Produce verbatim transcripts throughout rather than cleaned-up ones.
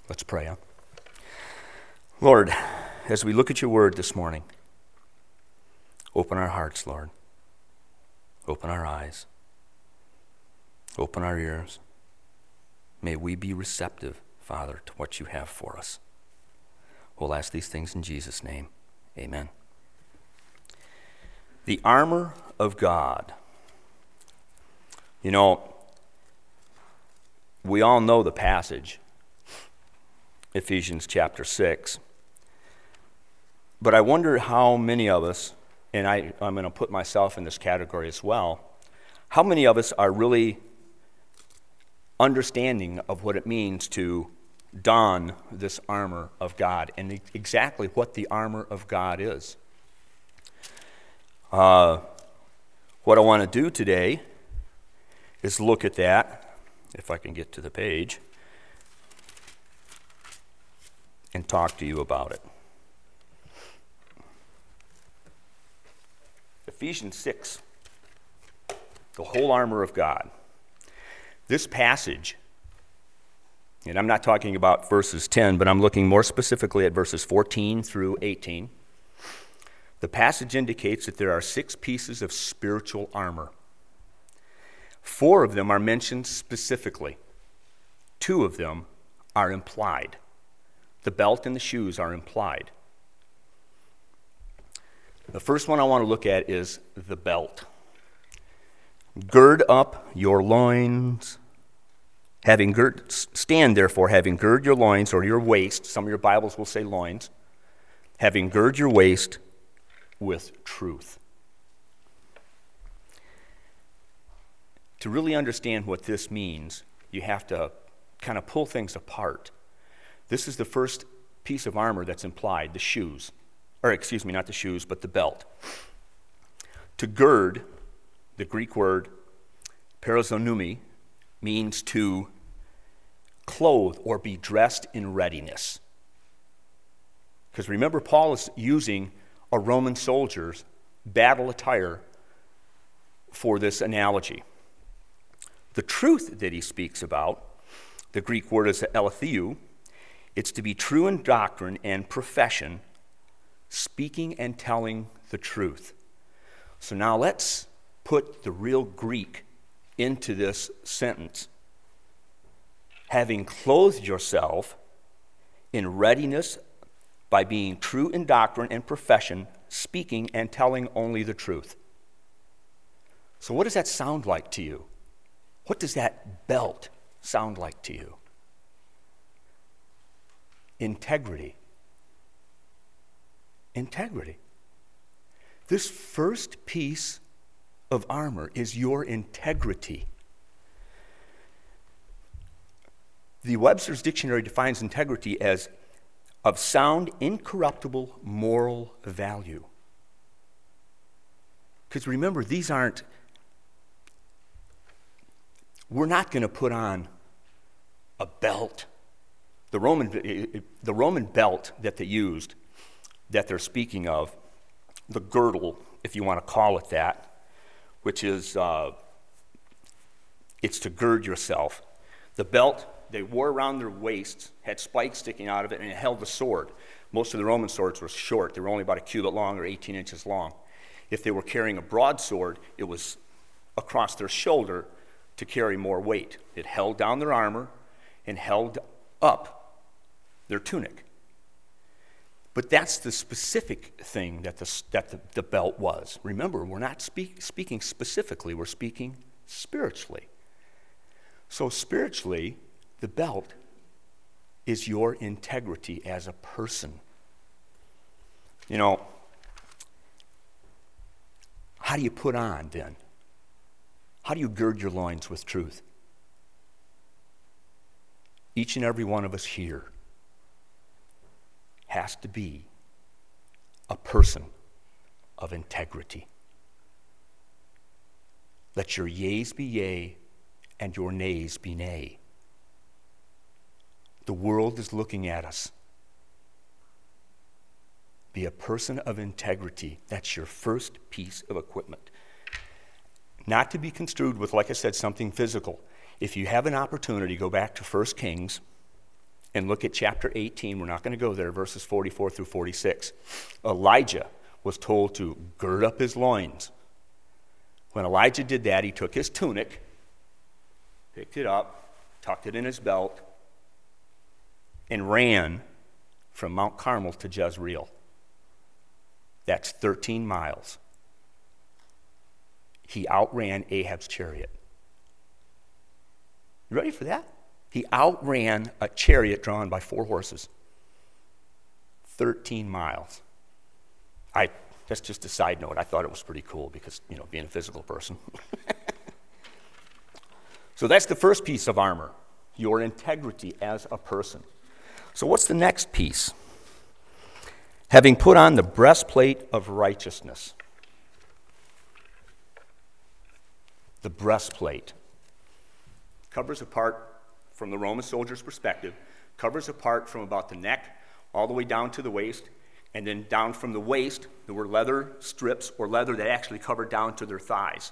Let's pray. Huh? Lord, as we look at your word this morning, open our hearts, Lord. Open our eyes. Open our ears. May we be receptive, Father, to what you have for us. We'll ask these things in Jesus' name. Amen. The armor of God. You know, we all know the passage, Ephesians chapter six. But I wonder how many of us, and I, I'm going to put myself in this category as well, how many of us are really understanding of what it means to don this armor of God and exactly what the armor of God is. Uh, what I want to do today is look at that, if I can get to the page, and talk to you about it. Ephesians six, the whole armor of God. This passage, and I'm not talking about verses ten, but I'm looking more specifically at verses fourteen through eighteen. The passage indicates that there are six pieces of spiritual armor. Four of them are mentioned specifically. Two of them are implied. The belt and the shoes are implied. The first one I want to look at is the belt. Gird up your loins. Having gird, stand therefore, having gird your loins or your waist. Some of your Bibles will say loins. Having gird your waist with truth. To really understand what this means, you have to kind of pull things apart. This is the first piece of armor that's implied, the shoes. Or excuse me, not the shoes, but the belt. To gird, the Greek word perizonumi, means to clothe or be dressed in readiness. Because remember, Paul is using a Roman soldier's battle attire for this analogy. The truth that he speaks about, the Greek word is aletheou, it's to be true in doctrine and profession, speaking and telling the truth. So now let's put the real Greek into this sentence. Having clothed yourself in readiness by being true in doctrine and profession, speaking and telling only the truth. So what does that sound like to you? What does that belt sound like to you? Integrity. Integrity. This first piece of armor is your integrity. The Webster's Dictionary defines integrity as of sound, incorruptible moral value. Because remember, these aren't, we're not going to put on a belt. The Roman, the Roman belt that they used, that they're speaking of, the girdle, if you want to call it that, which is, uh, it's to gird yourself. The belt they wore around their waists had spikes sticking out of it, and it held the sword. Most of the Roman swords were short. They were only about a cubit long or eighteen inches long. If they were carrying a broadsword, it was across their shoulder to carry more weight. It held down their armor and held up their tunic. But that's the specific thing that the, that the, the belt was. Remember, we're not speak, speaking specifically, we're speaking spiritually. So spiritually, the belt is your integrity as a person. You know, how do you put on then? How do you gird your loins with truth? Each and every one of us here has to be a person of integrity. Let your yeas be yea and your nays be nay. The world is looking at us. Be a person of integrity. That's your first piece of equipment. Not to be construed with, like I said, something physical. If you have an opportunity, go back to First Kings and look at chapter eighteen. We're not going to go there, verses forty-four through forty-six. Elijah was told to gird up his loins. When Elijah did that, he took his tunic, picked it up, tucked it in his belt, and ran from Mount Carmel to Jezreel. That's thirteen miles. He outran Ahab's chariot. You ready for that? He outran a chariot drawn by four horses. thirteen miles. I that's just a side note. I thought it was pretty cool because, you know, being a physical person. So that's the first piece of armor, your integrity as a person. So what's the next piece? Having put on the breastplate of righteousness. The breastplate covers apart from the Roman soldier's perspective, covers apart from about the neck all the way down to the waist, and then down from the waist, there were leather strips or leather that actually covered down to their thighs.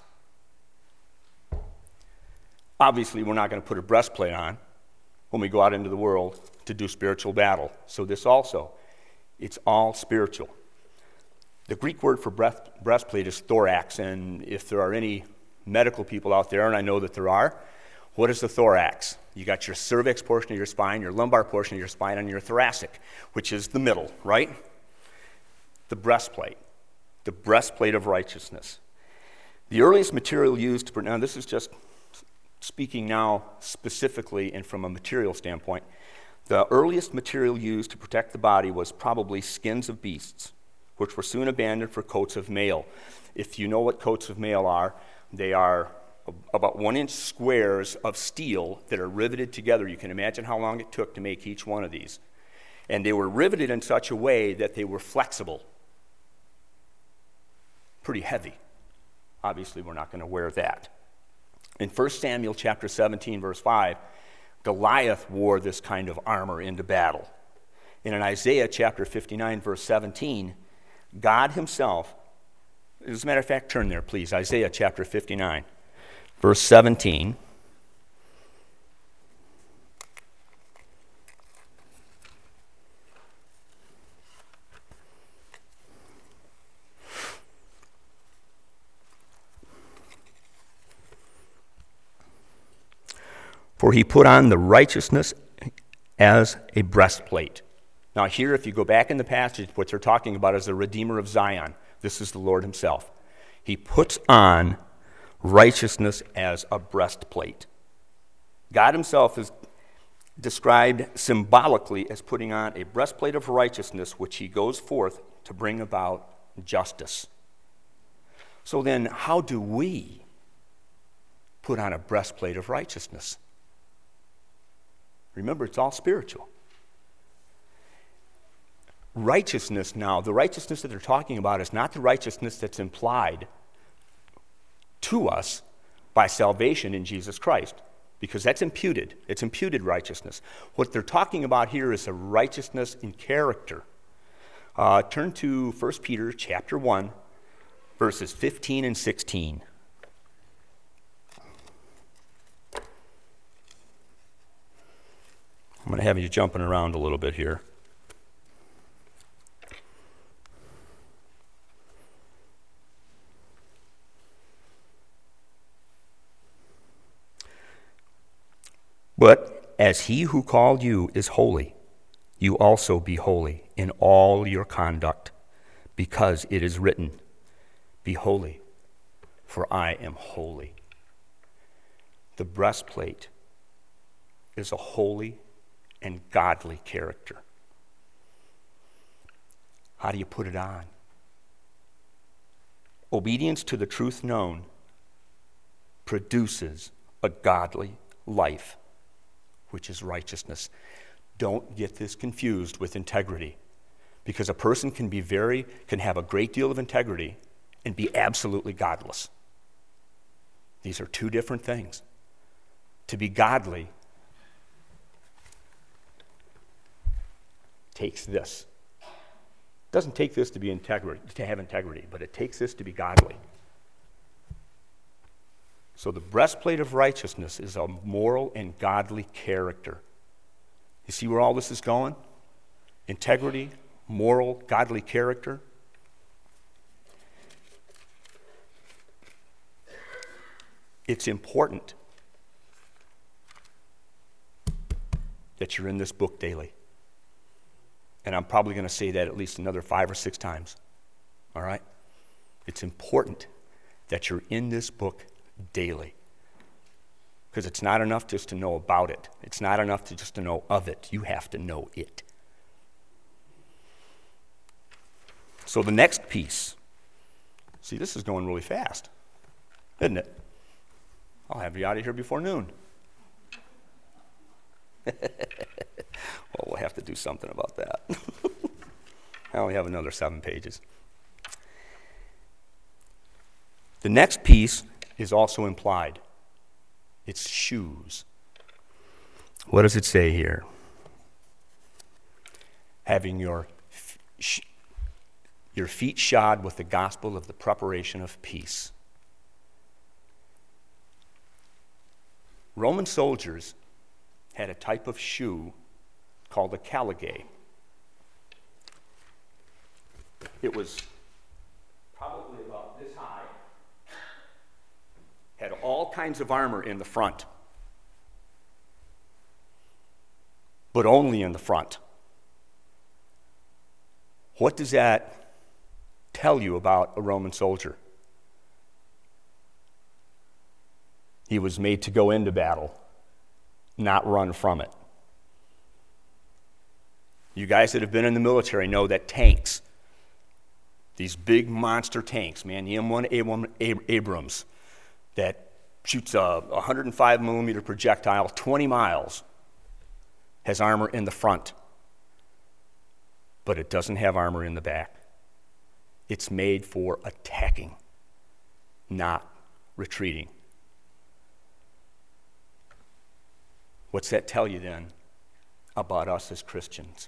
Obviously, we're not going to put a breastplate on when we go out into the world to do spiritual battle. So this also, it's all spiritual. The Greek word for breast, breastplate is thorax, and if there are any medical people out there, and I know that there are, what is the thorax? You got your cervix portion of your spine, your lumbar portion of your spine, and your thoracic, which is the middle, right? The breastplate, the breastplate of righteousness. The earliest material used to, now this is just speaking now specifically and from a material standpoint, the earliest material used to protect the body was probably skins of beasts, which were soon abandoned for coats of mail. If you know what coats of mail are, they are about one-inch squares of steel that are riveted together. You can imagine how long it took to make each one of these. And they were riveted in such a way that they were flexible. Pretty heavy. Obviously, we're not going to wear that. In First Samuel chapter seventeen, verse five, Goliath wore this kind of armor into battle. And in Isaiah chapter fifty-nine, verse seventeen, God himself, as a matter of fact, turn there, please, Isaiah chapter fifty-nine. Verse seventeen. For he put on the righteousness as a breastplate. Now here, if you go back in the passage, what they're talking about is the Redeemer of Zion. This is the Lord himself. He puts on righteousness as a breastplate. God himself is described symbolically as putting on a breastplate of righteousness, which he goes forth to bring about justice. So then, how do we put on a breastplate of righteousness? Remember, it's all spiritual. Righteousness now, the righteousness that they're talking about is not the righteousness that's implied to us by salvation in Jesus Christ, because that's imputed. It's imputed righteousness. What they're talking about here is a righteousness in character. Uh, turn to First Peter chapter one, verses fifteen and sixteen. I'm going to have you jumping around a little bit here. But as he who called you is holy, you also be holy in all your conduct, because it is written, be holy, for I am holy. The breastplate is a holy and godly character. How do you put it on? Obedience to the truth known produces a godly life, which is righteousness. Don't get this confused with integrity, because a person can be very, can have a great deal of integrity and be absolutely godless. These are two different things. To be godly takes this. It doesn't take this to be integrity, to have integrity, but it takes this to be godly. So the breastplate of righteousness is a moral and godly character. You see where all this is going? Integrity, moral, godly character. It's important that you're in this book daily. And I'm probably going to say that at least another five or six times. All right? It's important that you're in this book daily. Because it's not enough just to know about it. It's not enough to just to know of it. You have to know it. So the next piece. See, this is going really fast, isn't it? I'll have you out of here before noon. Well, we'll have to do something about that. I only have another seven pages. The next piece is also implied. It's shoes. What does it say here? Having your, sh- your feet shod with the gospel of the preparation of peace. Roman soldiers had a type of shoe called a caligae. It was probably about this high, had all kinds of armor in the front, but only in the front. What does that tell you about a Roman soldier? He was made to go into battle, not run from it. You guys that have been in the military know that tanks, these big monster tanks, man, the M one Abrams, that shoots a one hundred five millimeter projectile twenty miles, has armor in the front, but it doesn't have armor in the back. It's made for attacking, not retreating. What's that tell you then about us as Christians?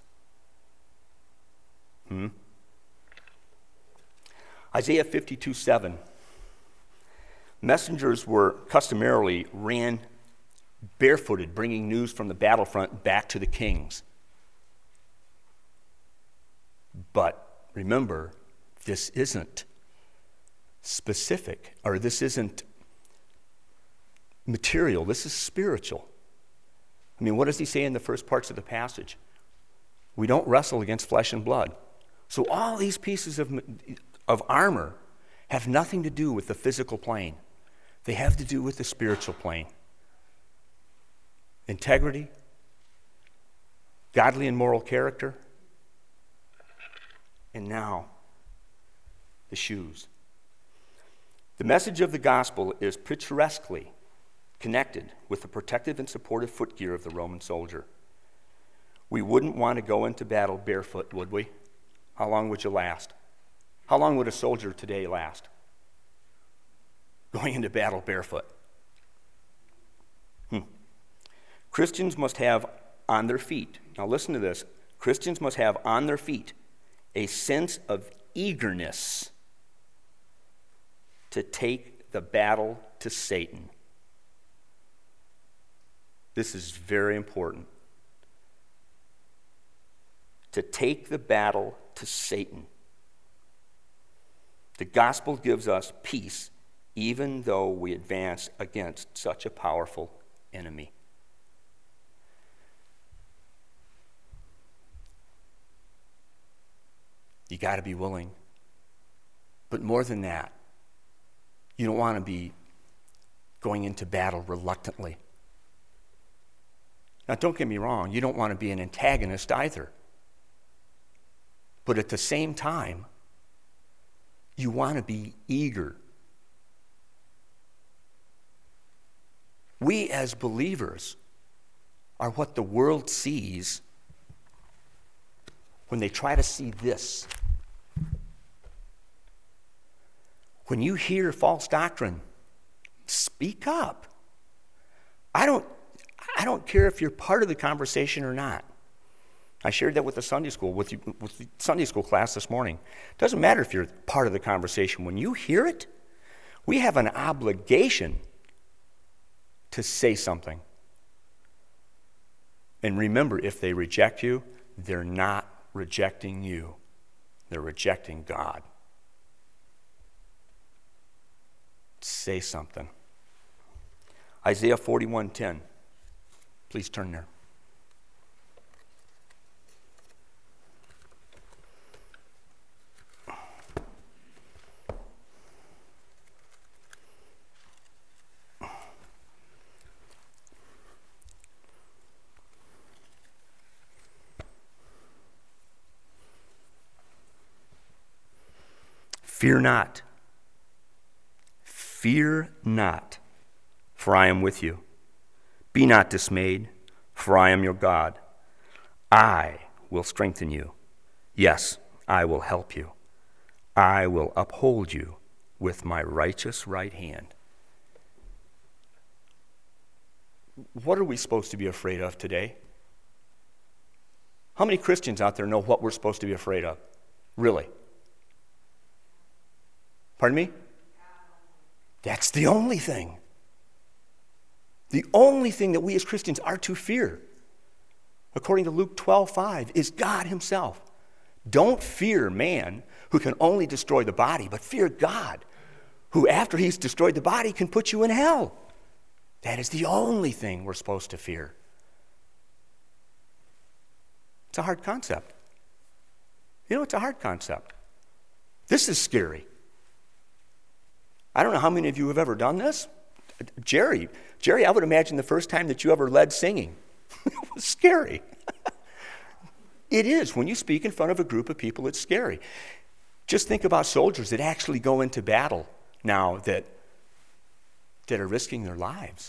Hmm? Isaiah fifty-two seven. Messengers were customarily ran barefooted, bringing news from the battlefront back to the kings. But remember, this isn't specific, or this isn't material. This is spiritual. I mean, what does he say in the first parts of the passage? We don't wrestle against flesh and blood. So all these pieces of, of armor have nothing to do with the physical plane. They have to do with the spiritual plane. Integrity, godly and moral character, and now the shoes. The message of the gospel is picturesquely connected with the protective and supportive footgear of the Roman soldier. We wouldn't want to go into battle barefoot, would we? How long would you last? How long would a soldier today last? Going into battle barefoot. Hmm. Christians must have on their feet, now listen to this, Christians must have on their feet a sense of eagerness to take the battle to Satan. This is very important. To take the battle to Satan. The gospel gives us peace even though we advance against such a powerful enemy. You got to be willing. But more than that, you don't want to be going into battle reluctantly. Now, don't get me wrong, you don't want to be an antagonist either. But at the same time, you want to be eager. We as believers are what the world sees when they try to see this. When you hear false doctrine, speak up. I don't I don't care if you're part of the conversation or not. I shared that with the Sunday school, with, you, with the Sunday school class this morning. It doesn't matter if you're part of the conversation. When you hear it, we have an obligation to say something. And remember, if they reject you, they're not rejecting you. They're rejecting God. Say something. Isaiah forty-one ten. Please turn there. Fear not. Fear not, for I am with you. Be not dismayed, for I am your God. I will strengthen you. Yes, I will help you. I will uphold you with my righteous right hand. What are we supposed to be afraid of today? How many Christians out there know what we're supposed to be afraid of? Really? Pardon me? That's the only thing. The only thing that we as Christians are to fear, according to Luke twelve five, is God himself. Don't fear man, who can only destroy the body, but fear God, who after he's destroyed the body can put you in hell. That is the only thing we're supposed to fear. It's a hard concept. You know, it's a hard concept. This is scary. I don't know how many of you have ever done this. Jerry, Jerry, I would imagine the first time that you ever led singing. It was scary. It is. When you speak in front of a group of people, it's scary. Just think about soldiers that actually go into battle now that, that are risking their lives.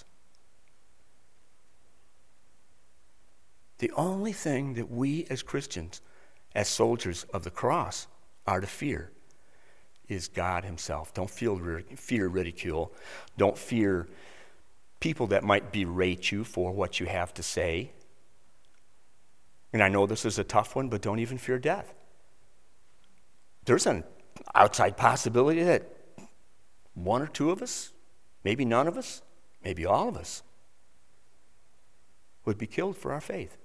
The only thing that we as Christians, as soldiers of the cross, are to fear is God himself. Don't feel fear ridicule. Don't fear people that might berate you for what you have to say. And I know this is a tough one, but don't even fear death. There's an outside possibility that one or two of us, maybe none of us, maybe all of us, would be killed for our faith.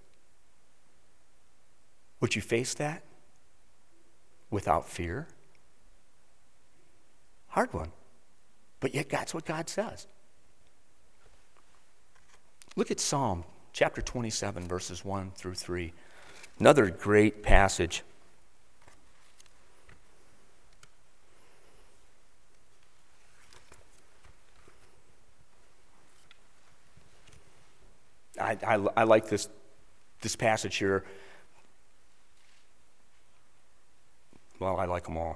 Would you face that without fear? Hard one. But yet that's what God says. Look at Psalm chapter twenty-seven, verses one through three. Another great passage. I, I, I like this, this passage here. Well, I like them all.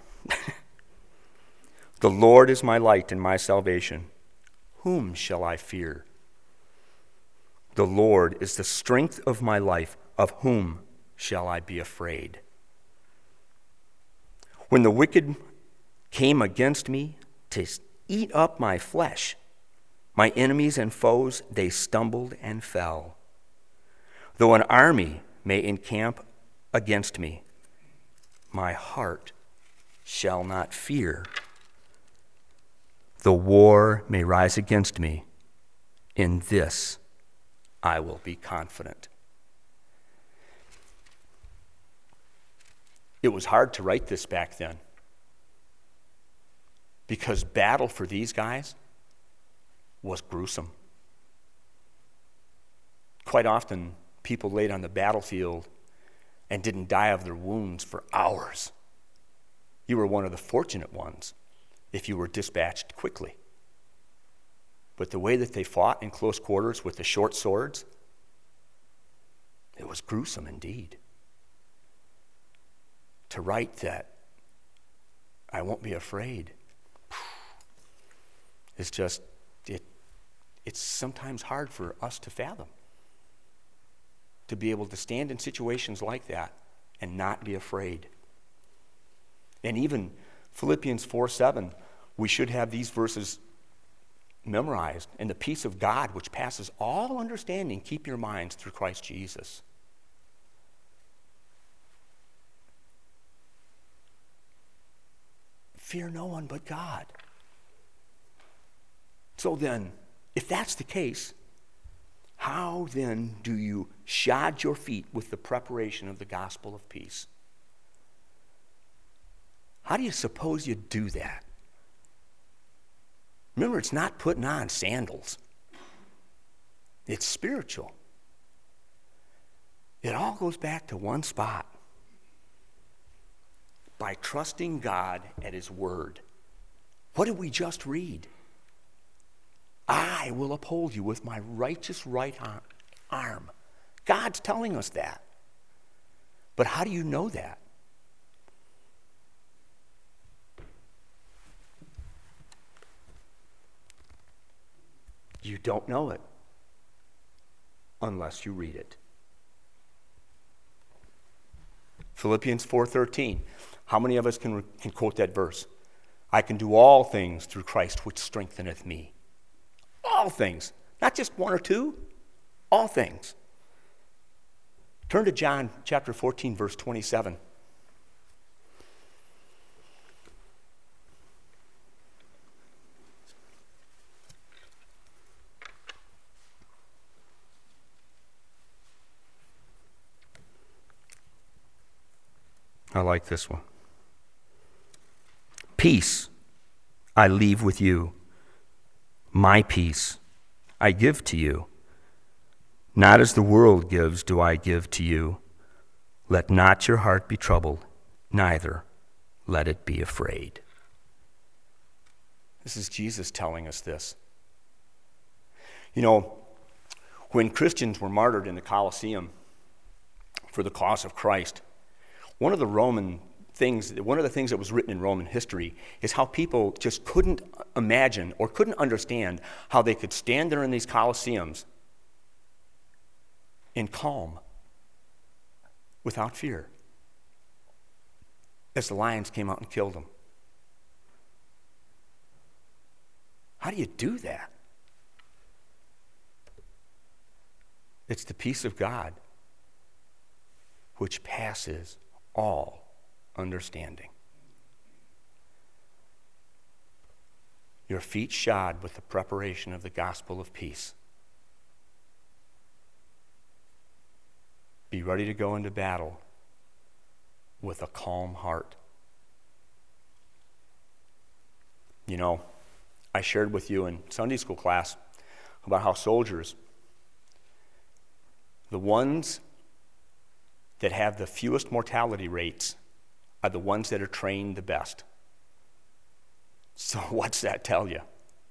The Lord is my light and my salvation. Whom shall I fear? The Lord is the strength of my life. Of whom shall I be afraid? When the wicked came against me to eat up my flesh, my enemies and foes, they stumbled and fell. Though an army may encamp against me, my heart shall not fear. The war may rise against me. In this I will be confident. It was hard to write this back then because battle for these guys was gruesome. Quite often, people laid on the battlefield and didn't die of their wounds for hours. You were one of the fortunate ones if you were dispatched quickly. But the way that they fought in close quarters with the short swords, it was gruesome indeed. To write that, I won't be afraid, is just, it, it's sometimes hard for us to fathom. To be able to stand in situations like that and not be afraid. And even Philippians four seven, we should have these verses memorized. And the peace of God, which passes all understanding, keep your minds through Christ Jesus. Fear no one but God. So then, if that's the case, How then do you shod your feet with the preparation of the gospel of peace? How do you suppose you do that? Remember, it's not putting on sandals. It's spiritual. It all goes back to one spot. By trusting God at His word. What did we just read? I will uphold you with my righteous right arm. God's telling us that. But how do you know that? You don't know it unless you read it. Philippians four thirteen. How many of us can, can quote that verse? I can do all things through Christ which strengtheneth me. All things. Not just one or two. All things. Turn to John chapter fourteen, verse twenty-seven. I like this one. Peace I leave with you. My peace I give to you. Not as the world gives do I give to you. Let not your heart be troubled, neither let it be afraid. This is Jesus telling us this. You know, when Christians were martyred in the Colosseum for the cause of Christ, one of the Roman things, one of the things that was written in Roman history is how people just couldn't imagine or couldn't understand how they could stand there in these Colosseums in calm, without fear, as the lions came out and killed them. How do you do that? It's the peace of God which passes all understanding. Your feet shod with the preparation of the gospel of peace. Be ready to go into battle with a calm heart. You know, I shared with you in Sunday school class about how soldiers, the ones that have the fewest mortality rates, are the ones that are trained the best. So what's that tell you?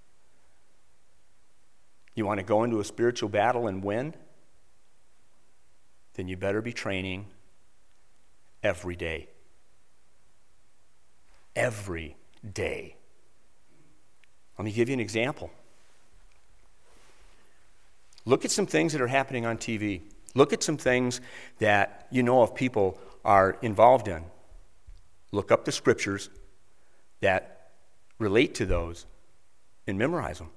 You want to go into a spiritual battle and win? Then you better be training every day. Every day. Let me give you an example. Look at some things that are happening on T V. Look at some things that you know of people are involved in. Look up the scriptures that relate to those and memorize them.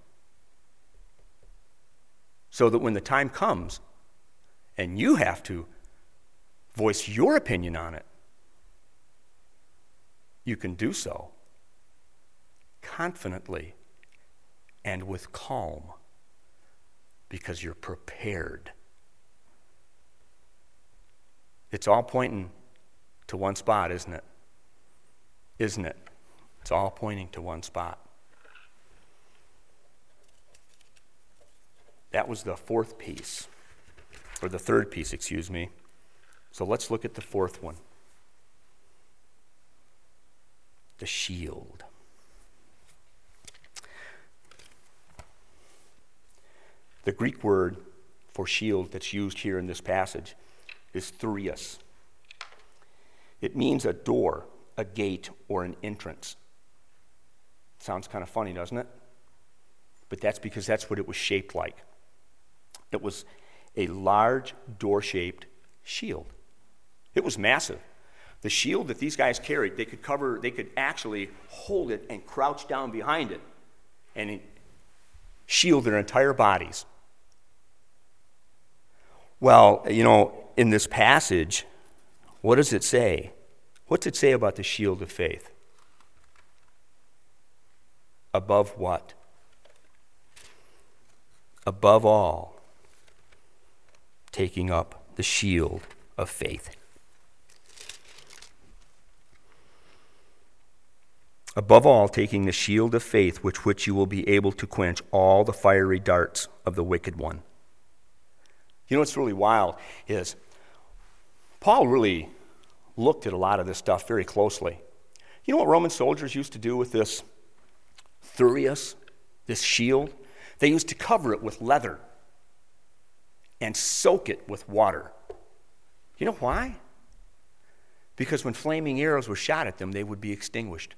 So that when the time comes and you have to voice your opinion on it, you can do so confidently and with calm because you're prepared. It's all pointing to one spot, isn't it? Isn't it? It's all pointing to one spot. That was the fourth piece, or the third piece, excuse me. So let's look at the fourth one. The shield. The Greek word for shield that's used here in this passage is thurios. It means a door, a gate, or an entrance. Sounds kind of funny, doesn't it? But that's because that's what it was shaped like. It was a large door-shaped shield. It was massive. The shield that these guys carried, they could cover, they could actually hold it and crouch down behind it and shield their entire bodies. Well, you know, in this passage, what does it say? What's it say about the shield of faith? Above what? Above all, taking up the shield of faith. Above all, taking the shield of faith, with which you will be able to quench all the fiery darts of the wicked one. You know what's really wild is Paul really looked at a lot of this stuff very closely. You know what Roman soldiers used to do with this thurius, this shield? They used to cover it with leather and soak it with water. You know why? Because when flaming arrows were shot at them, they would be extinguished.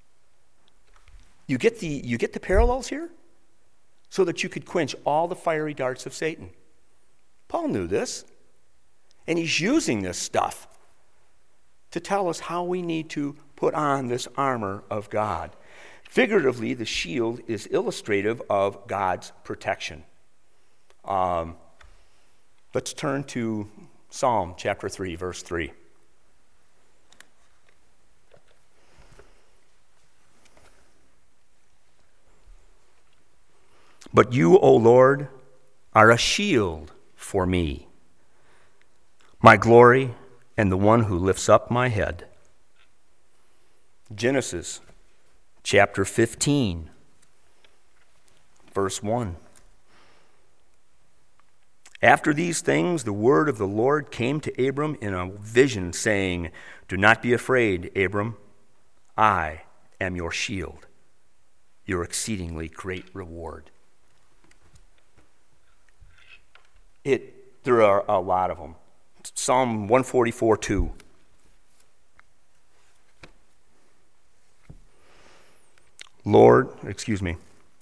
You get the, you get the parallels here? So that you could quench all the fiery darts of Satan. Paul knew this. And he's using this stuff to tell us how we need to put on this armor of God. Figuratively, the shield is illustrative of God's protection. Um, let's turn to Psalm chapter three, verse three. But you, O Lord, are a shield for me, my glory and the one who lifts up my head. Genesis chapter fifteen, verse one. After these things, the word of the Lord came to Abram in a vision, saying, Do not be afraid, Abram. I am your shield, your exceedingly great reward. It, there are a lot of them. Psalm one forty-four, two. Lord, excuse me,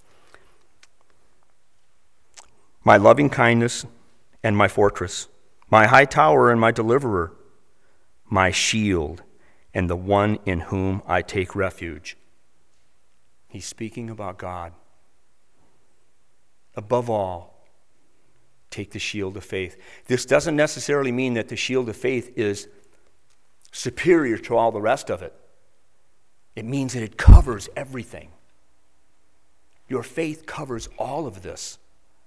my loving kindness and my fortress, my high tower and my deliverer, my shield and the one in whom I take refuge. He's speaking about God. Above all, take the shield of faith. This doesn't necessarily mean that the shield of faith is superior to all the rest of it. It means that it covers everything. Your faith covers all of this.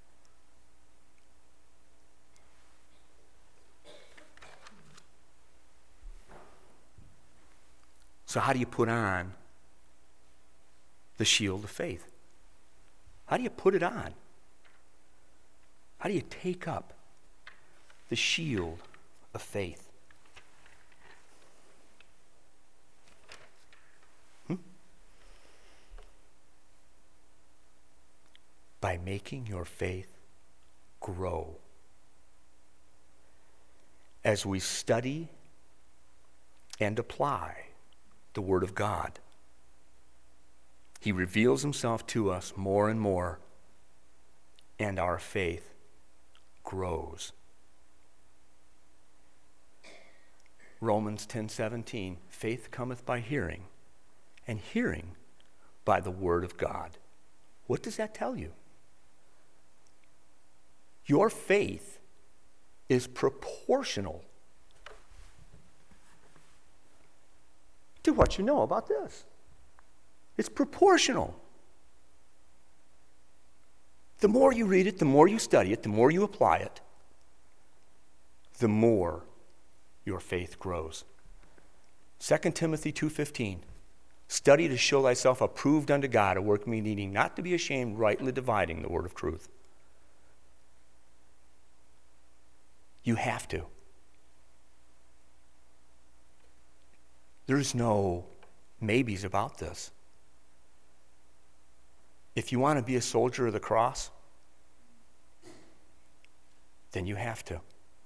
So how do you put on the shield of faith? How do you put it on? How do you take up the shield of faith? Hmm? By making your faith grow. As we study and apply the Word of God, He reveals Himself to us more and more, and our faith grows. Romans ten seventeen, faith cometh by hearing, and hearing by the Word of God. What does that tell you? Your faith is proportional to what you know about this. It's proportional. The more you read it, the more you study it, the more you apply it, the more your faith grows. Second Timothy two fifteen, study to show thyself approved unto God, a workman needing not to be ashamed, rightly dividing the word of truth. You have to. There's no maybes about this. If you want to be a soldier of the cross, then you have to.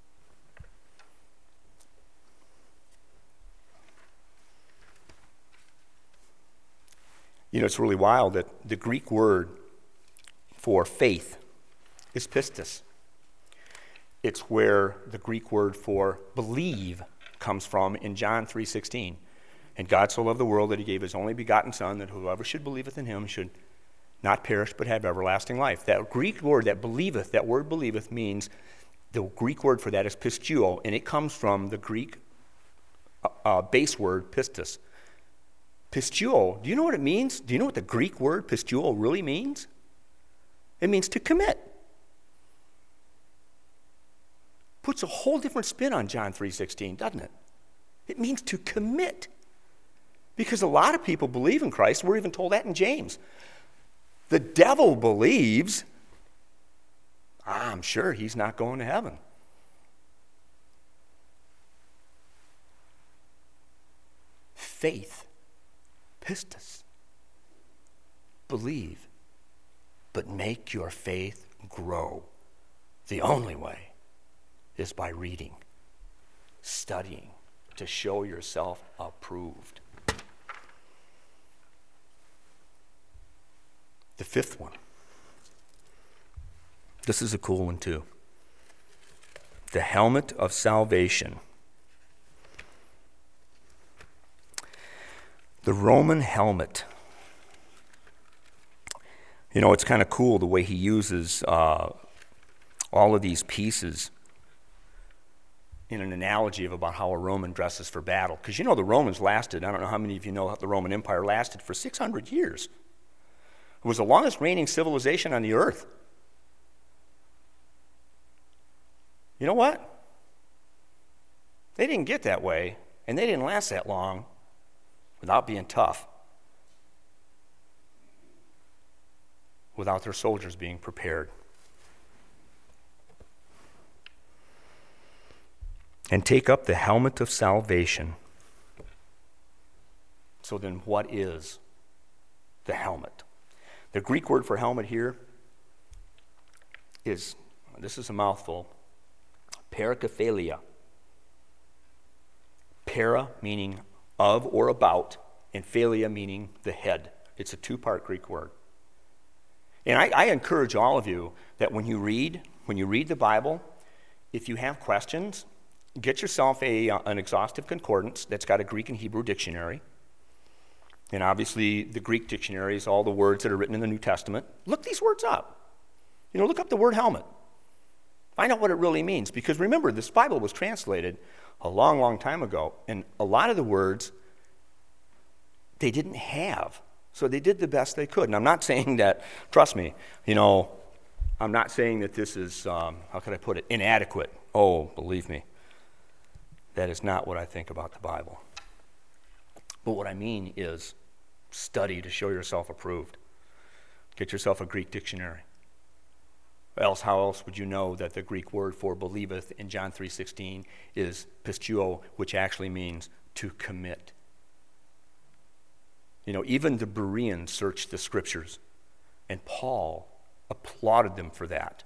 You know, it's really wild that the Greek word for faith is pistis. It's where the Greek word for believe comes from in John three sixteen. And God so loved the world that He gave His only begotten Son, that whoever should believeth in Him should not perish, but have everlasting life. That Greek word, that believeth, that word believeth means, the Greek word for that is pistuo, and it comes from the Greek uh, uh, base word pistis. Pistuo, do you know what it means? Do you know what the Greek word pistuo really means? It means to commit. puts a whole different spin on John three sixteen, doesn't it? It means to commit. Because a lot of people believe in Christ. We're even told that in James. The devil believes, I'm sure he's not going to heaven. Faith, pistis, believe, but make your faith grow. The only way is by reading, studying, to show yourself approved. The fifth one. This is a cool one too. The helmet of salvation. The Roman helmet. You know, it's kind of cool the way he uses uh, all of these pieces in an analogy of about how a Roman dresses for battle. Because you know the Romans lasted, I don't know how many of you know how the Roman Empire lasted for six hundred years. It was the longest reigning civilization on the earth. You know what? They didn't get that way, and they didn't last that long without being tough, without their soldiers being prepared. And take up the helmet of salvation. So then what is the helmet? The Greek word for helmet here is, this is a mouthful, parakephalia. Para meaning of or about, and phalia meaning the head. It's a two-part Greek word. And I, I encourage all of you that when you read, when you read the Bible, if you have questions, get yourself a, uh, an exhaustive concordance that's got a Greek and Hebrew dictionary. And obviously, the Greek dictionary is all the words that are written in the New Testament. Look these words up. You know, look up the word helmet. Find out what it really means. Because remember, this Bible was translated a long, long time ago. And a lot of the words, they didn't have. So they did the best they could. And I'm not saying that, trust me, you know, I'm not saying that this is, um, how could I put it, inadequate. Oh, believe me. That is not what I think about the Bible. But what I mean is study to show yourself approved. Get yourself a Greek dictionary. Else, how else would you know that the Greek word for believeth in John three sixteen is pistuo, which actually means to commit. You know, even the Bereans searched the scriptures, and Paul applauded them for that.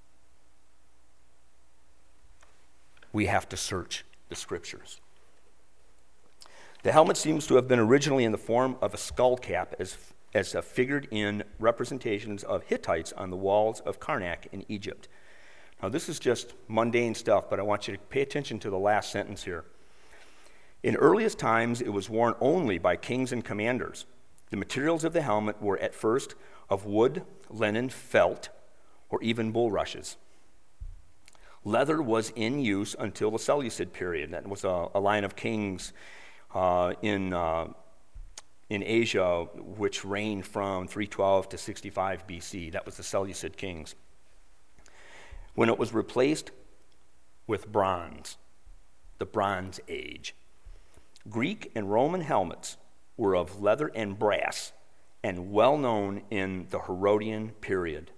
We have to search the scriptures. The helmet seems to have been originally in the form of a skull cap, as, as a figured in representations of Hittites on the walls of Karnak in Egypt. Now, this is just mundane stuff, but I want you to pay attention to the last sentence here. In earliest times, it was worn only by kings and commanders. The materials of the helmet were at first of wood, linen, felt, or even bulrushes. Leather was in use until the Seleucid period. That was a, a line of kings uh, in, uh, in Asia which reigned from three twelve to sixty-five B C. That was the Seleucid kings. When it was replaced with bronze, the Bronze Age. Greek and Roman helmets were of leather and brass and well known in the Herodian period.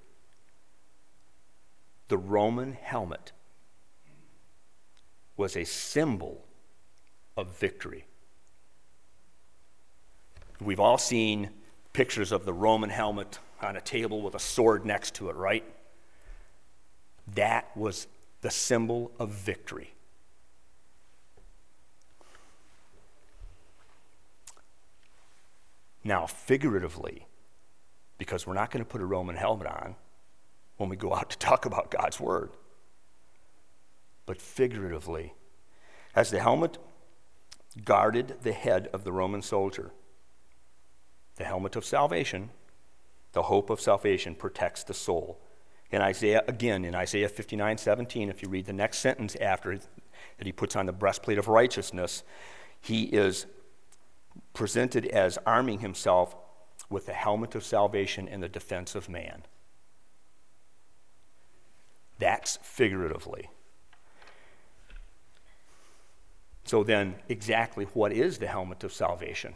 The Roman helmet was a symbol of victory. We've all seen pictures of the Roman helmet on a table with a sword next to it, right? That was the symbol of victory. Now, figuratively, because we're not going to put a Roman helmet on when we go out to talk about God's word, but figuratively, as the helmet guarded the head of the Roman soldier, the helmet of salvation, the hope of salvation protects the soul. In Isaiah, again, in Isaiah fifty-nine seventeen, if you read the next sentence after that he puts on the breastplate of righteousness, he is presented as arming himself with the helmet of salvation and the defense of man. That's figuratively. So then, exactly what is the helmet of salvation?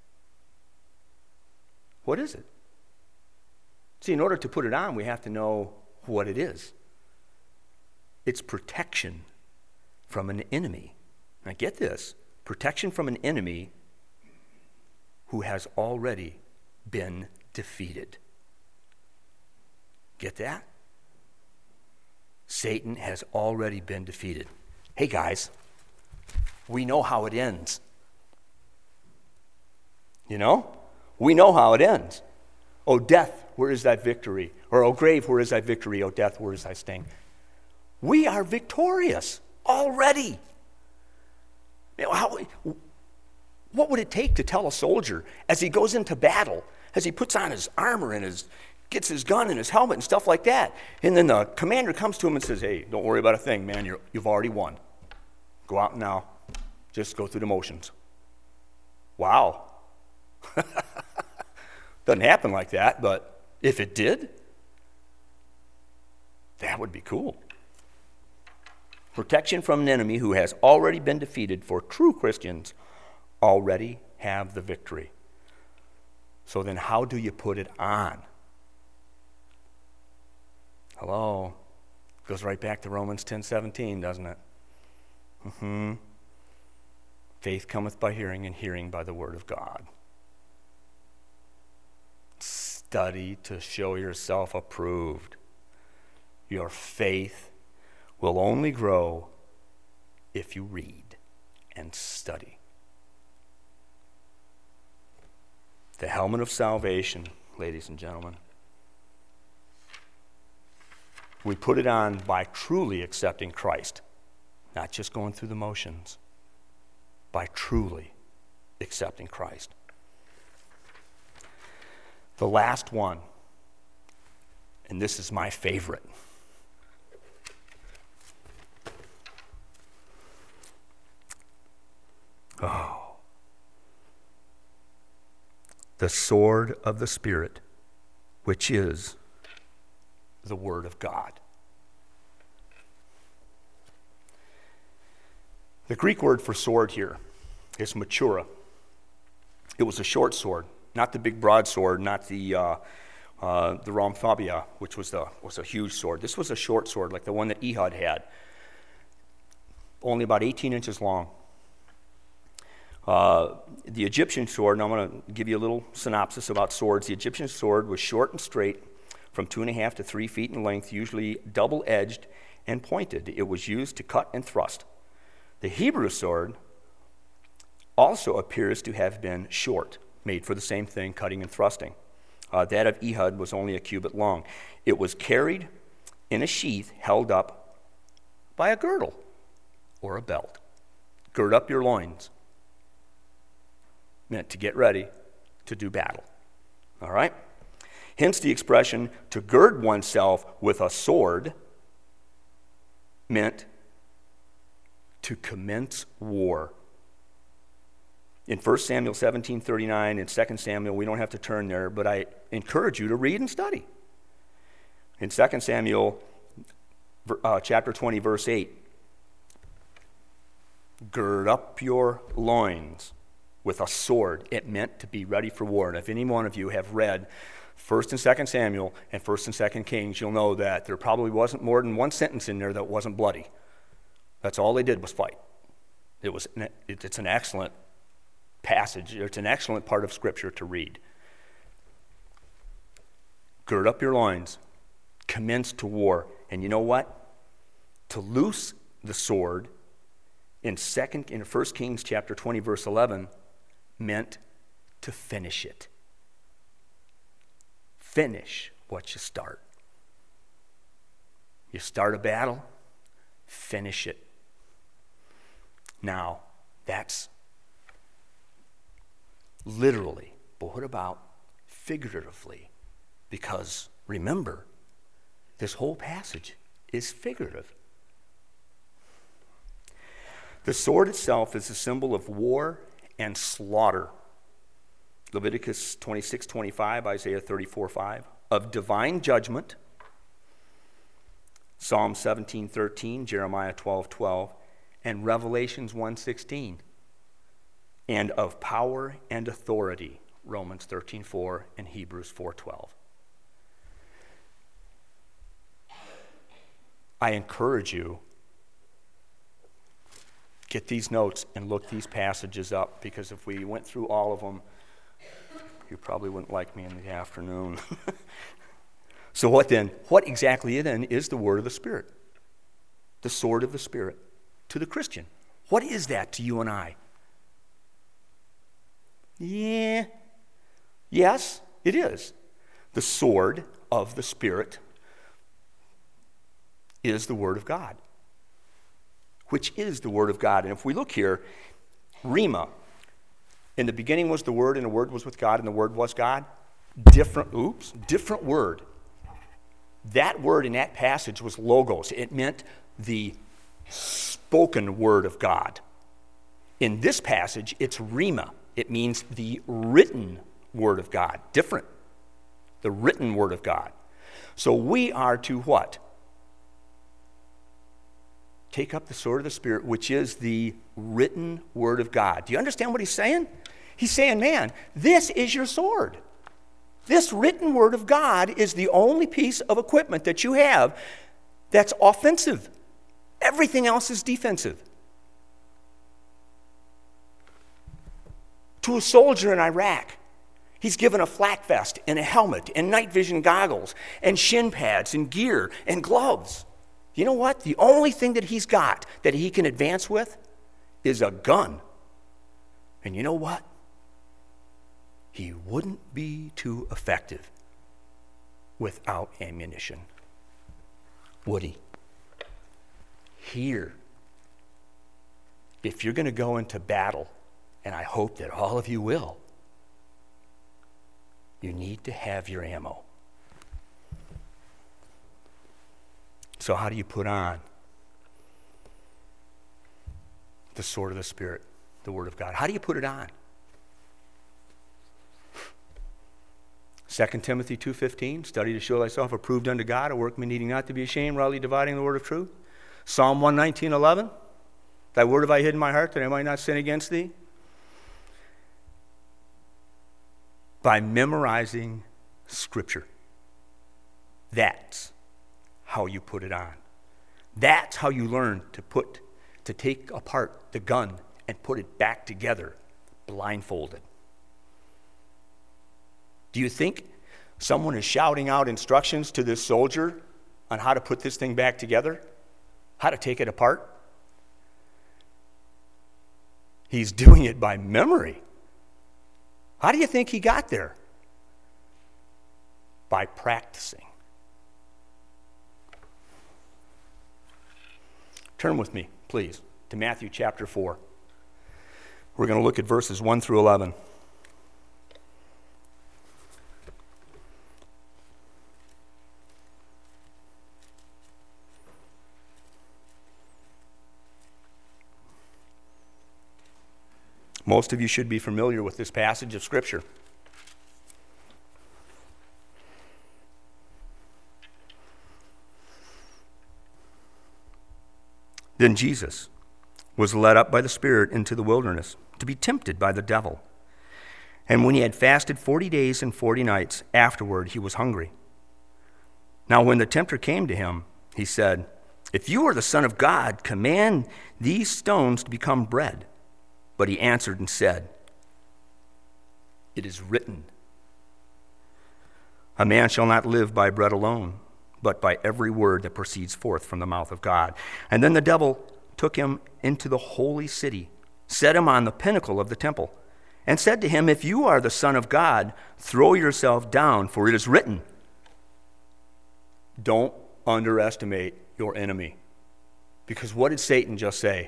What is it? See, in order to put it on, we have to know what it is. It's protection from an enemy. Now get this, protection from an enemy who has already been defeated. Get that? Satan has already been defeated. Hey guys, we know how it ends. You know? We know how it ends. Oh, death, where is thy victory? Or, oh, grave, where is thy victory? Oh, death, where is thy sting? We are victorious already. You know, how, what would it take to tell a soldier as he goes into battle, as he puts on his armor and his gets his gun and his helmet and stuff like that, and then the commander comes to him and says, hey, don't worry about a thing, man. You're, you've already won. Go out now. Just go through the motions. Wow. Doesn't happen like that, but if it did, that would be cool. Protection from an enemy who has already been defeated, for true Christians already have the victory. So then how do you put it on? Hello? Goes right back to Romans ten seventeen, doesn't it? Mm-hmm. Faith cometh by hearing, and hearing by the word of God. Study to show yourself approved. Your faith will only grow if you read and study. The helmet of salvation, ladies and gentlemen. We put it on by truly accepting Christ, not just going through the motions, by truly accepting Christ. The last one, and this is my favorite. Oh. The sword of the Spirit, which is the Word of God. The Greek word for sword here is matura. It was a short sword, not the big broadsword, not the uh, uh, the rhomphabia, which was the was a huge sword. This was a short sword, like the one that Ehud had, only about eighteen inches long. Uh, the Egyptian sword, and I'm going to give you a little synopsis about swords. The Egyptian sword was short and straight, from two and a half to three feet in length, usually double-edged and pointed. It was used to cut and thrust. The Hebrew sword also appears to have been short, made for the same thing, cutting and thrusting. Uh, that of Ehud was only a cubit long. It was carried in a sheath held up by a girdle or a belt. Gird up your loins. Meant to get ready to do battle. All right? Hence the expression to gird oneself with a sword meant to commence war. In First Samuel seventeen thirty-nine and Second Samuel, we don't have to turn there, but I encourage you to read and study. In Second Samuel uh, chapter twenty, verse eight, gird up your loins with a sword. It meant to be ready for war. And if any one of you have read First and Second Samuel and First and Second Kings, you'll know that there probably wasn't more than one sentence in there that wasn't bloody. That's all they did was fight. It was it's an excellent passage. It's an excellent part of Scripture to read. Gird up your loins, commence to war. And you know what? To loose the sword in second in First Kings chapter twenty, verse eleven, meant to finish it. Finish what you start. You start a battle, finish it. Now, that's literally, but what about figuratively? Because remember, this whole passage is figurative. The sword itself is a symbol of war and slaughter. Leviticus twenty-six twenty-five, Isaiah thirty-four five, of divine judgment. Psalm seventeen thirteen, Jeremiah twelve twelve, and Revelations one sixteen, and of power and authority, Romans thirteen four and Hebrews four twelve. I encourage you, get these notes and look these passages up, because if we went through all of them, you probably wouldn't like me in the afternoon. So what then? What exactly then is the word of the Spirit? The sword of the Spirit to the Christian. What is that to you and I? Yeah. Yes, it is. The sword of the Spirit is the Word of God, which is the Word of God. And if we look here, Rhema, in the beginning was the Word, and the Word was with God, and the Word was God. Different, oops, different word. That word in that passage was logos. It meant the spoken Word of God. In this passage, it's Rhema. It means the written Word of God. Different. The written Word of God. So we are to what? Take up the sword of the Spirit, which is the written Word of God. Do you understand what he's saying? He's saying, man, this is your sword. This written Word of God is the only piece of equipment that you have that's offensive. Everything else is defensive. To a soldier in Iraq, he's given a flak vest and a helmet and night vision goggles and shin pads and gear and gloves. You know what? The only thing that he's got that he can advance with is a gun. And you know what? He wouldn't be too effective without ammunition, would he? Here, if you're going to go into battle, and I hope that all of you will, you need to have your ammo. So how do you put on the sword of the Spirit, the Word of God? How do you put it on? Second Timothy two fifteen, study to show thyself approved unto God, a workman needing not to be ashamed, rightly dividing the word of truth. Psalm one nineteen eleven, thy word have I hid in my heart that I might not sin against thee. By memorizing Scripture. That's how you put it on. That's how you learn to put, to take apart the gun and put it back together, blindfolded. Do you think someone is shouting out instructions to this soldier on how to put this thing back together? How to take it apart? He's doing it by memory. How do you think he got there? By practicing. Turn with me, please, to Matthew chapter four. We're going to look at verses one through eleven. Most of you should be familiar with this passage of Scripture. Then Jesus was led up by the Spirit into the wilderness to be tempted by the devil. And when he had fasted forty days and forty nights, afterward he was hungry. Now when the tempter came to him, he said, if you are the Son of God, command these stones to become bread. But he answered and said, it is written, a man shall not live by bread alone, but by every word that proceeds forth from the mouth of God. And then the devil took him into the holy city, set him on the pinnacle of the temple, and said to him, if you are the Son of God, throw yourself down, for it is written. Don't underestimate your enemy. Because what did Satan just say?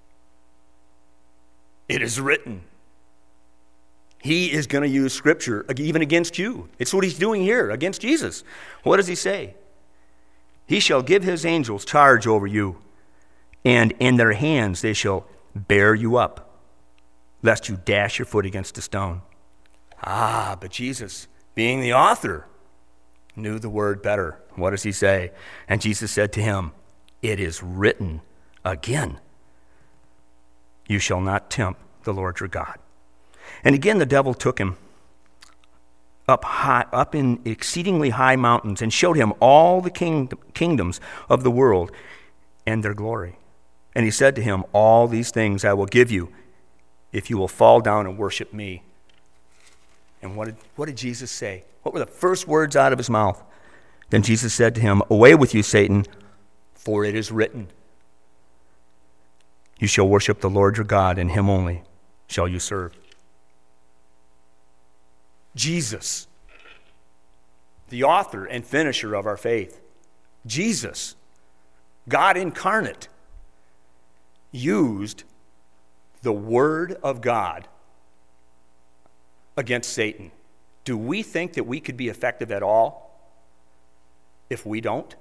It is written. He is going to use Scripture even against you. It's what he's doing here against Jesus. What does he say? He shall give his angels charge over you, and in their hands they shall bear you up, lest you dash your foot against a stone. Ah, but Jesus, being the author, knew the word better. What does he say? And Jesus said to him, it is written again, You shall not tempt the Lord your God. And again the devil took him up high, up in exceedingly high mountains and showed him all the king, kingdoms of the world and their glory. And he said to him, all these things I will give you if you will fall down and worship me. And what did, what did Jesus say? What were the first words out of his mouth? Then Jesus said to him, away with you, Satan, for it is written, you shall worship the Lord your God, and him only shall you serve. Jesus, the author and finisher of our faith, Jesus, God incarnate, used the Word of God against Satan. Do we think that we could be effective at all if we don't?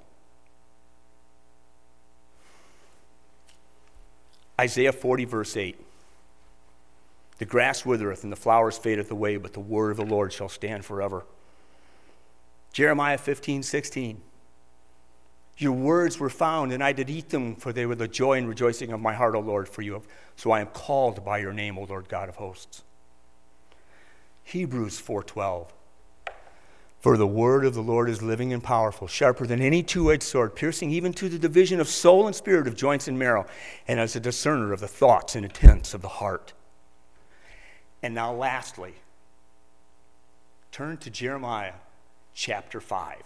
Isaiah forty, verse eight. The grass withereth and the flowers fadeth away, but the word of the Lord shall stand forever. Jeremiah fifteen, sixteen. Your words were found, and I did eat them, for they were the joy and rejoicing of my heart, O Lord, for you. So I am called by your name, O Lord God of hosts. Hebrews four twelve. For the word of the Lord is living and powerful, sharper than any two-edged sword, piercing even to the division of soul and spirit, of joints and marrow, and as a discerner of the thoughts and intents of the heart. And now lastly, turn to Jeremiah chapter five.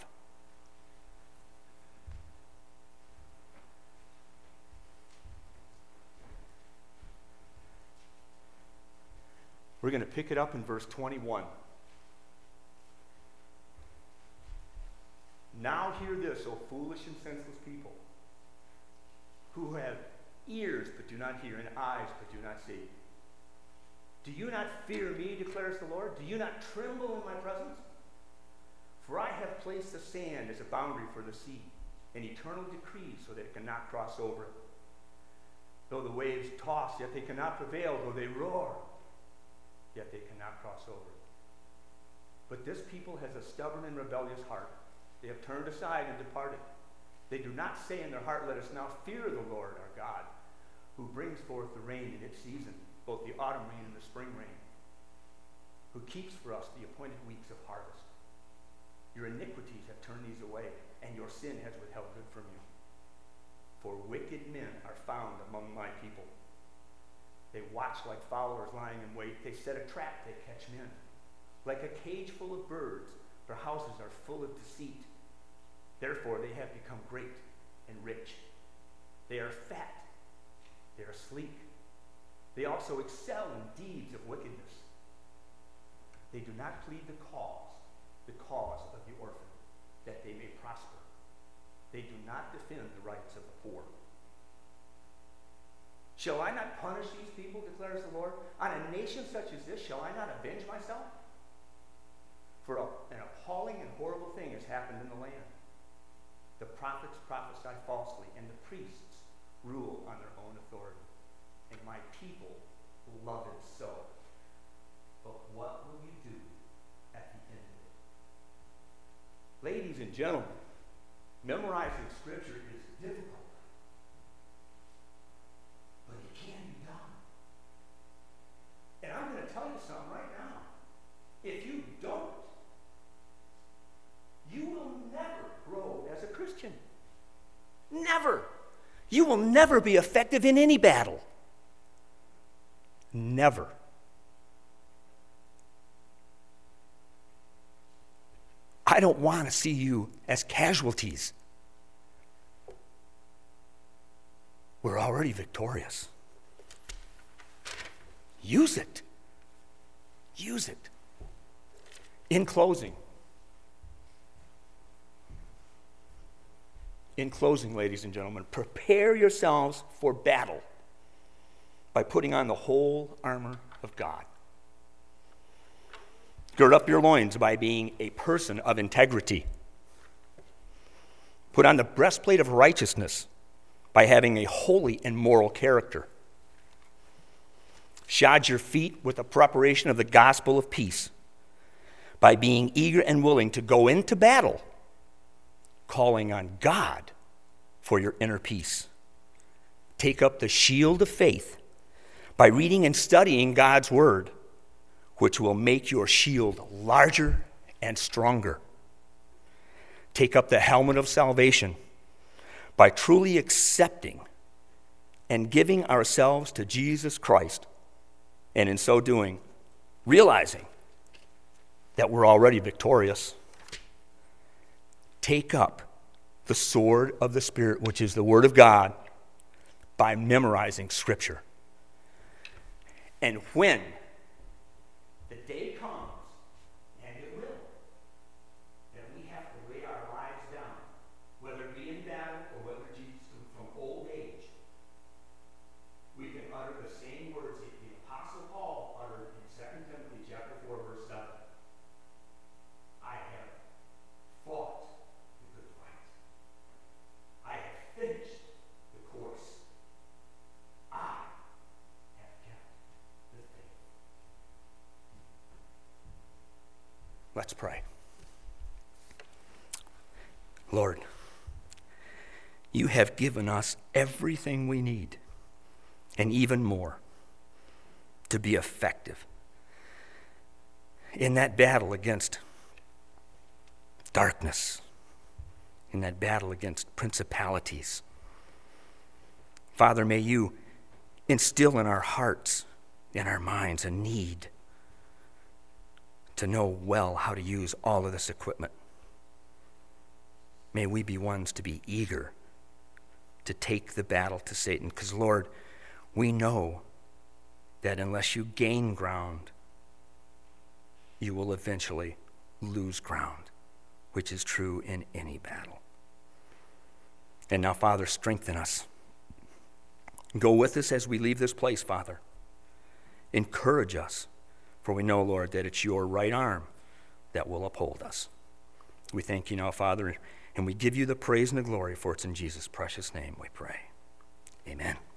We're going to pick it up in verse twenty-one. Now hear this, O foolish and senseless people, who have ears but do not hear, and eyes but do not see. Do you not fear me, declares the Lord? Do you not tremble in my presence? For I have placed the sand as a boundary for the sea, an eternal decree so that it cannot cross over it. Though the waves toss, yet they cannot prevail. Though they roar, yet they cannot cross over it. But this people has a stubborn and rebellious heart. They have turned aside and departed. They do not say in their heart, let us now fear the Lord our God, who brings forth the rain in its season, both the autumn rain and the spring rain, who keeps for us the appointed weeks of harvest. Your iniquities have turned these away, and your sin has withheld good from you. For wicked men are found among my people. They watch like fowlers lying in wait. They set a trap, they catch men. Like a cage full of birds, their houses are full of deceit. Therefore they have become great and rich. They are fat. They are sleek. They also excel in deeds of wickedness. They do not plead the cause, the cause of the orphan, that they may prosper. They do not defend the rights of the poor. Shall I not punish these people, declares the Lord? On a nation such as this, shall I not avenge myself? For a, an appalling and horrible thing has happened in the land. The prophets prophesy falsely, and the priests rule on their own authority. And my people love it so. But what will you do at the end of it? Ladies and gentlemen, memorizing Scripture is difficult. But it can be done. And I'm going to tell you something right now. If you don't, you will never grow as a Christian. Never. You will never be effective in any battle. Never. I don't want to see you as casualties. We're already victorious. Use it. Use it. In closing, in closing, ladies and gentlemen, prepare yourselves for battle by putting on the whole armor of God. Gird up your loins by being a person of integrity. Put on the breastplate of righteousness by having a holy and moral character. Shod your feet with the preparation of the gospel of peace by being eager and willing to go into battle, calling on God for your inner peace. Take up the shield of faith by reading and studying God's word, which will make your shield larger and stronger. Take up the helmet of salvation by truly accepting and giving ourselves to Jesus Christ, and in so doing, realizing that we're already victorious. Take up the sword of the Spirit, which is the Word of God, by memorizing Scripture. And when the day comes, and it will, that we have to lay our lives down, whether it be in battle or whether Jesus comes from old age, we can utter the same words that the Apostle Paul uttered in Second Timothy chapter four, verse seven. I have fought the good fight. I have finished the course. I have kept the faith. Let's pray. Lord, you have given us everything we need, and even more, to be effective in that battle against darkness, in that battle against principalities. Father, may you instill in our hearts, in our minds, a need to know well how to use all of this equipment. May we be ones to be eager to take the battle to Satan, because, Lord, we know that unless you gain ground, you will eventually lose ground, which is true in any battle. And now, Father, strengthen us. Go with us as we leave this place, Father. Encourage us, for we know, Lord, that it's your right arm that will uphold us. We thank you now, Father, and we give you the praise and the glory, for it's in Jesus' precious name we pray. Amen.